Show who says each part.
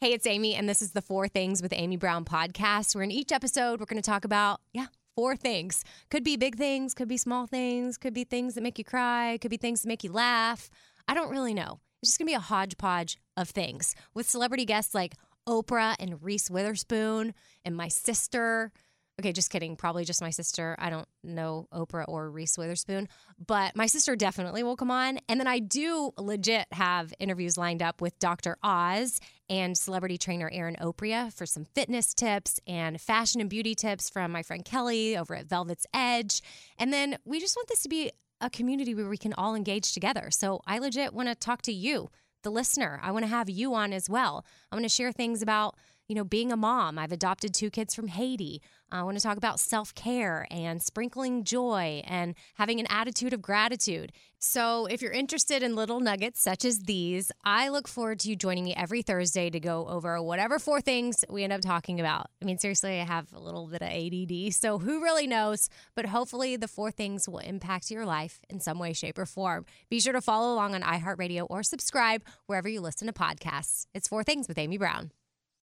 Speaker 1: Hey, it's Amy, and this is the Four Things with Amy Brown podcast, where in each episode, we're going to talk about, four things. Could be big things, could be small things, could be things that make you cry, could be things that make you laugh. I don't really know. It's just going to be a hodgepodge of things with celebrity guests like Oprah and Reese Witherspoon and my sister. Okay, just kidding. Probably just my sister. I don't know Oprah or Reese Witherspoon, but my sister definitely will come on. And then I do legit have interviews lined up with Dr. Oz and celebrity trainer Erin Opria for some fitness tips and fashion and beauty tips from my friend Kelly over at Velvet's Edge. And then we just want this to be a community where we can all engage together. So I legit want to talk to you, the listener. I want to have you on as well. I want to share things about being a mom. I've adopted 2 kids from Haiti. I want to talk about self-care and sprinkling joy and having an attitude of gratitude. So if you're interested in little nuggets such as these, I look forward to you joining me every Thursday to go over whatever 4 things we end up talking about. I mean, seriously, I have a little bit of ADD, so who really knows? But hopefully the 4 things will impact your life in some way, shape, or form. Be sure to follow along on iHeartRadio or subscribe wherever you listen to podcasts. It's 4 Things with Amy Brown.